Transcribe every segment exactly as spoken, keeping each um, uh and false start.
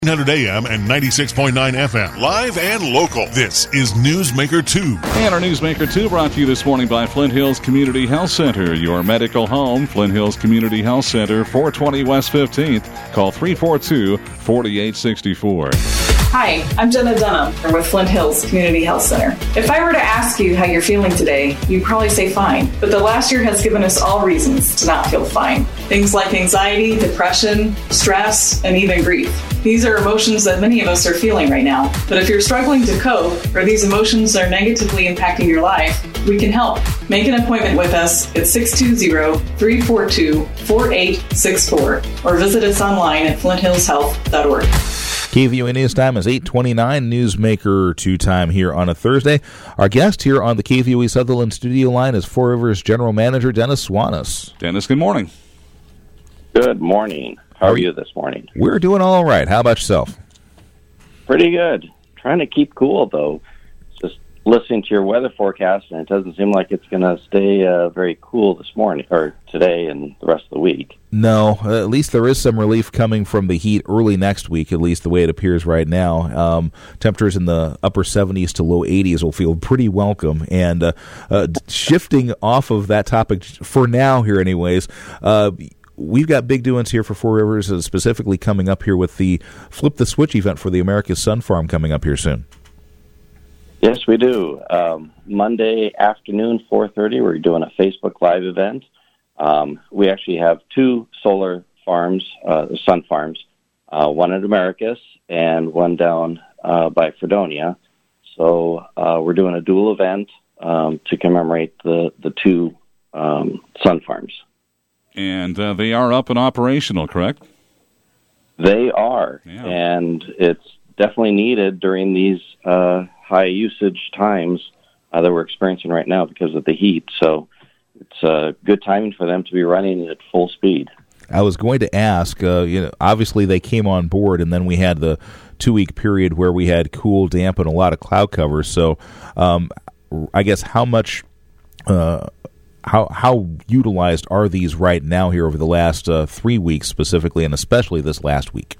one hundred A M and ninety-six point nine F M. Live and local. This is Newsmaker two. And our Newsmaker two brought to you this morning by Flint Hills Community Health Center. Your medical home, Flint Hills Community Health Center, four twenty West fifteenth. Call three four two, four eight six four. Hi, I'm Jenna Dunham with Flint Hills Community Health Center. If I were to ask you how you're feeling today, you'd probably say fine. But the last year has given us all reasons to not feel fine. Things like anxiety, depression, stress, and even grief. These are emotions that many of us are feeling right now. But if you're struggling to cope, or these emotions are negatively impacting your life, we can help. Make an appointment with us at six two zero, three four two, four eight six four or visit us online at flint hills health dot org. K V O A News time is eight twenty-nine, Newsmaker two time here on a Thursday. Our guest here on the K V O A Sutherland studio line is Four Rivers General Manager Dennis Swanes. Dennis, good morning. Good morning. How are you this morning? We're doing all right. How about yourself? Pretty good. Trying to keep cool, though. Just listening to your weather forecast, and it doesn't seem like it's going to stay uh, very cool this morning, or today and the rest of the week. No, at least there is some relief coming from the heat early next week, at least the way it appears right now. Um, temperatures in the upper seventies to low eighties will feel pretty welcome. And uh, uh, shifting off of that topic for now here anyways, uh, we've got big doings here for Four Rivers, uh, specifically coming up here with the Flip the Switch event for the America's Sun Farm coming up here soon. Yes, we do. Um, Monday afternoon, four thirty, we're doing a Facebook Live event. Um, we actually have two solar farms, uh, sun farms, uh, one at Americus and one down uh, by Fredonia. So uh, we're doing a dual event um, to commemorate the, the two um, sun farms. And uh, they are up and operational, correct? They are, yeah. And it's definitely needed during these uh, high usage times uh, that we're experiencing right now because of the heat. So it's uh, good timing for them to be running at full speed. I was going to ask, uh, you know, obviously they came on board, and then we had the two-week period where we had cool, damp, and a lot of cloud cover. So um, I guess how much... Uh, How how utilized are these right now here over the last uh, three weeks specifically, and especially this last week?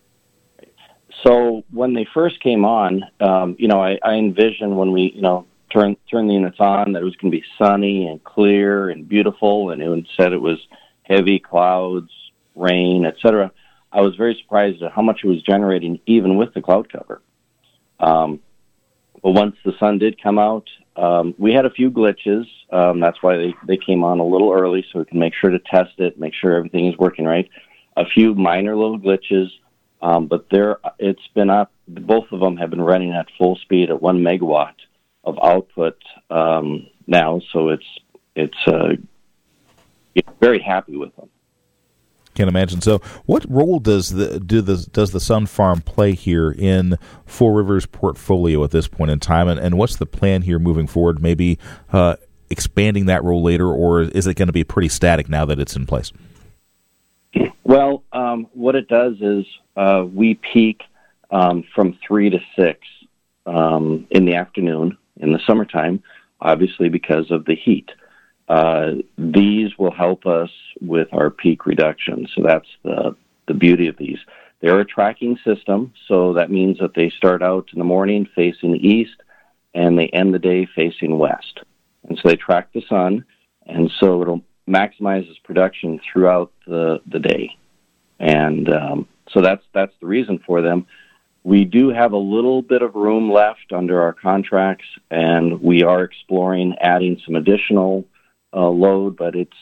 So when they first came on, um, you know, I, I envisioned when we, you know, turn turn the units on that it was going to be sunny and clear and beautiful, and instead it was heavy clouds, rain, et cetera. I was very surprised at how much it was generating, even with the cloud cover. Um, but once the sun did come out, um, we had a few glitches. Um, that's why they, they came on a little early, so we can make sure to test it, make sure everything is working right. A few minor little glitches, um, but there it's been up. Both of them have been running at full speed at one megawatt of output um, now. So it's it's uh, very happy with them. Can't imagine. So, what role does the do the does the Sun Farm play here in Four Rivers' portfolio at this point in time, and, and what's the plan here moving forward? Maybe uh, expanding that role later, or is it going to be pretty static now that it's in place? Well, um, what it does is uh, we peak um, from three to six um, in the afternoon in the summertime, obviously because of the heat. Uh, these will help us with our peak reduction. So that's the, the beauty of these. They're a tracking system, so that means that they start out in the morning facing east, and they end the day facing west. And so they track the sun, and so it'll maximize its production throughout the, the day. And um, so that's that's the reason for them. We do have a little bit of room left under our contracts, and we are exploring adding some additional Uh, load, but it's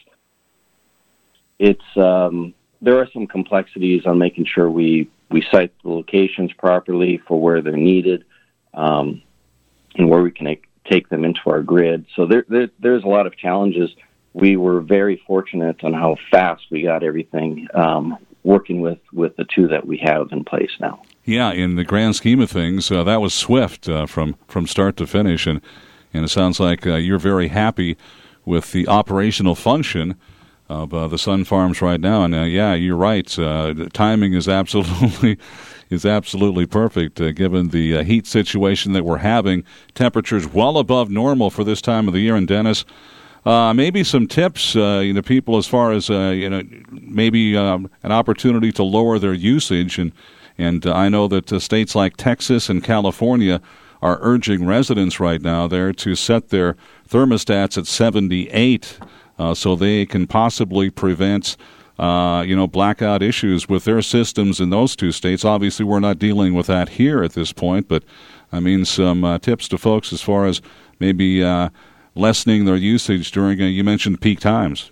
it's um, there are some complexities on making sure we we site the locations properly for where they're needed, um, and where we can take, take them into our grid. So there, there there's a lot of challenges. We were very fortunate on how fast we got everything um, working with, with the two that we have in place now. Yeah, in the grand scheme of things, uh, that was swift uh, from from start to finish, and and it sounds like uh, you're very happy with the operational function of uh, the Sun Farms right now. And uh, yeah, you're right. Uh, the timing is absolutely is absolutely perfect uh, given the uh, heat situation that we're having. Temperatures well above normal for this time of the year. And Dennis, uh, maybe some tips, uh, you know, people as far as uh, you know, maybe um, an opportunity to lower their usage and And uh, I know that uh, states like Texas and California are urging residents right now there to set their thermostats at seventy-eight uh, so they can possibly prevent uh, you know, blackout issues with their systems in those two states. Obviously, we're not dealing with that here at this point, but I mean some uh, tips to folks as far as maybe uh, lessening their usage during, uh, you mentioned peak times.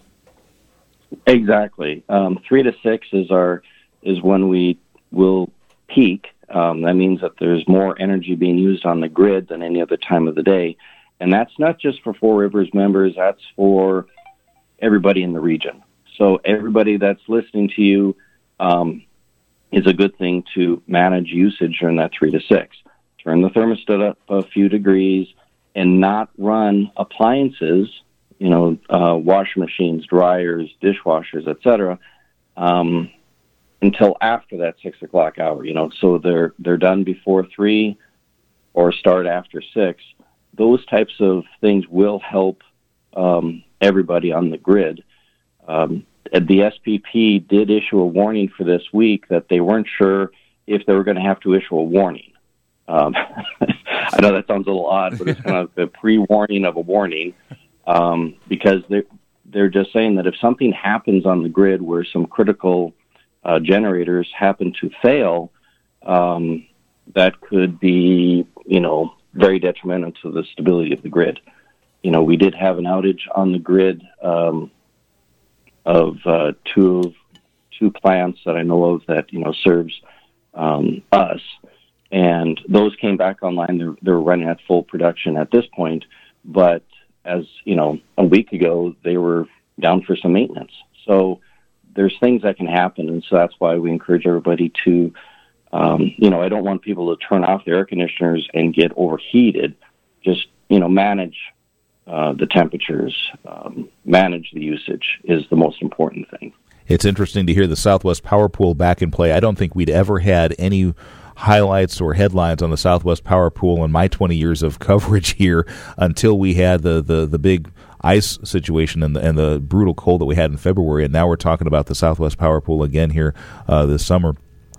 Exactly. Um, three to six is our is when we will peak. Um, that means that there's more energy being used on the grid than any other time of the day. And that's not just for Four Rivers members, that's for everybody in the region. So everybody that's listening to you um, is a good thing to manage usage during that three to six. Turn the thermostat up a few degrees and not run appliances, you know, uh, washing machines, dryers, dishwashers, et cetera, um, until after that six o'clock hour, you know, so they're they're done before three or start after six. Those types of things will help um, everybody on the grid. Um, the S P P did issue a warning for this week that they weren't sure if they were going to have to issue a warning. Um, I know that sounds a little odd, but it's kind of a pre-warning of a warning um, because they're, they're just saying that if something happens on the grid where some critical Uh, generators happen to fail, um, that could be, you know, very detrimental to the stability of the grid. You know, we did have an outage on the grid um, of uh, two two plants that I know of that, you know, serves um, us, and those came back online. They're, they're running at full production at this point, but as, you know, a week ago, they were down for some maintenance. So there's things that can happen, and so that's why we encourage everybody to, um, you know, I don't want people to turn off their air conditioners and get overheated. Just, you know, manage uh, the temperatures, um, manage the usage is the most important thing. It's interesting to hear the Southwest Power Pool back in play. I don't think we'd ever had any highlights or headlines on the Southwest Power Pool in my twenty years of coverage here until we had the, the, the big ice situation and the, and the brutal cold that we had in February, and now we're talking about the Southwest Power Pool again here uh, this summer.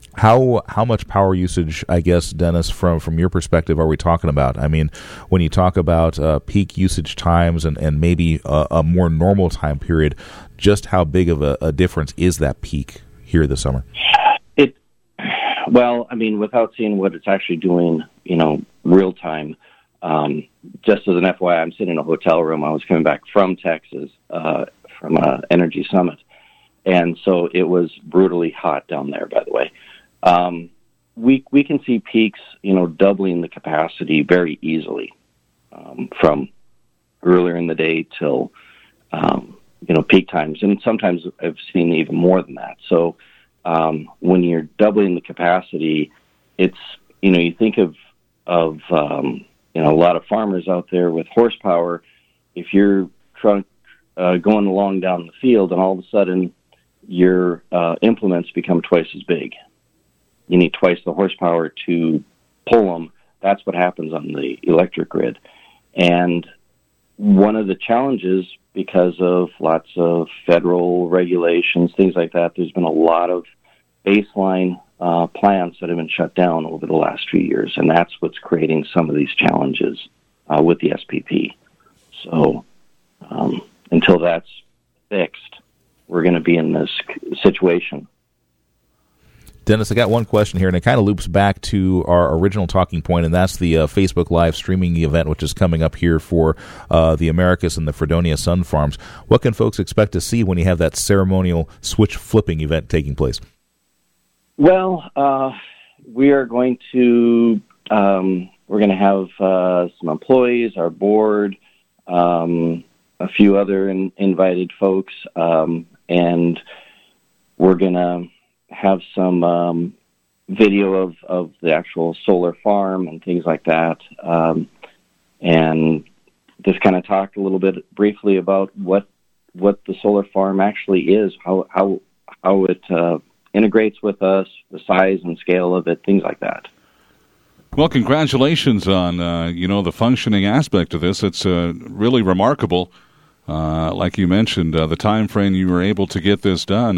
How how much power usage, I guess, Dennis, from, from your perspective, are we talking about? I mean, when you talk about uh, peak usage times and, and maybe a, a more normal time period, just how big of a, a difference is that peak here this summer? It well, I mean, without seeing what it's actually doing, you know, real time. Um, just as an F Y I, I'm sitting in a hotel room. I was coming back from Texas, uh, from an energy summit. And so it was brutally hot down there, by the way. Um, we, we can see peaks, you know, doubling the capacity very easily, um, from earlier in the day till, um, you know, peak times. And sometimes I've seen even more than that. So, um, when you're doubling the capacity, it's, you know, you think of, of, um, you know, a lot of farmers out there with horsepower. If you're trying, uh, going along down the field and all of a sudden your uh, implements become twice as big, you need twice the horsepower to pull them. That's what happens on the electric grid. And one of the challenges, because of lots of federal regulations, things like that, there's been a lot of baseline Uh, plants that have been shut down over the last few years, and that's what's creating some of these challenges uh, with the S P P. So um, until that's fixed, we're going to be in this situation. Dennis, I got one question here, and it kind of loops back to our original talking point, and that's the uh, Facebook Live streaming event, which is coming up here for uh, the Americas and the Fredonia Sun Farms. What can folks expect to see when you have that ceremonial switch flipping event taking place? Well, uh, we are going to um, we're going to have uh, some employees, our board, um, a few other in, invited folks, um, and we're going to have some um, video of, of the actual solar farm and things like that, um, and just kind of talk a little bit briefly about what what the solar farm actually is, how how how it uh, integrates with us, the size and scale of it, things like that. Well, congratulations on, uh, you know, the functioning aspect of this. It's uh, really remarkable. Uh, like you mentioned, uh, the time frame you were able to get this done, and,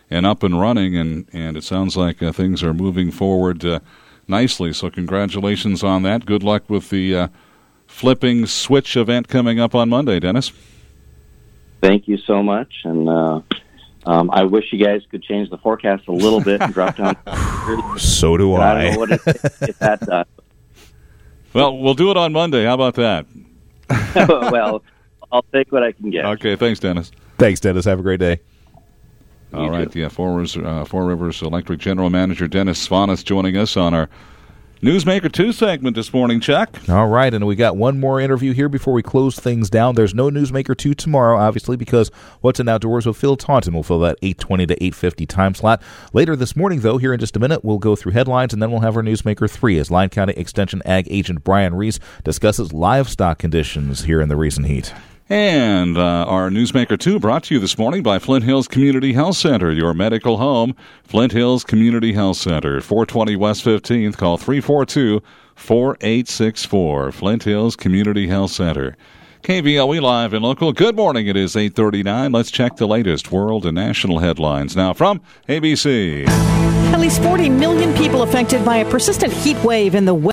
and up and running, and, and it sounds like uh, things are moving forward uh, nicely. So congratulations on that. Good luck with the uh, flipping switch event coming up on Monday, Dennis. Thank you so much, and uh, um, I wish you guys could change the forecast a little bit and drop down. So do I. I don't know what it is, if that does. Well, we'll do it on Monday. How about that? Well, I'll take what I can get. Okay, thanks, Dennis. Thanks, Dennis. Have a great day. You All right, too. yeah, Four Rivers, uh, Four Rivers Electric General Manager Dennis Svanes joining us on our Newsmaker two segment this morning, Chuck. All right, and we got one more interview here before we close things down. There's no Newsmaker two tomorrow, obviously, because What's in Outdoors with Phil Taunton will fill that eight twenty to eight fifty time slot. Later this morning, though, here in just a minute, we'll go through headlines, and then we'll have our Newsmaker three as Lyon County Extension Ag Agent Brian Reese discusses livestock conditions here in the recent heat. And uh, our Newsmaker two brought to you this morning by Flint Hills Community Health Center, your medical home. Flint Hills Community Health Center, four twenty West fifteenth. Call three four two, four eight six four. Flint Hills Community Health Center. K V L E Live and Local. Good morning. It is eight thirty-nine. Let's check the latest world and national headlines now from A B C. At least forty million people affected by a persistent heat wave in the West.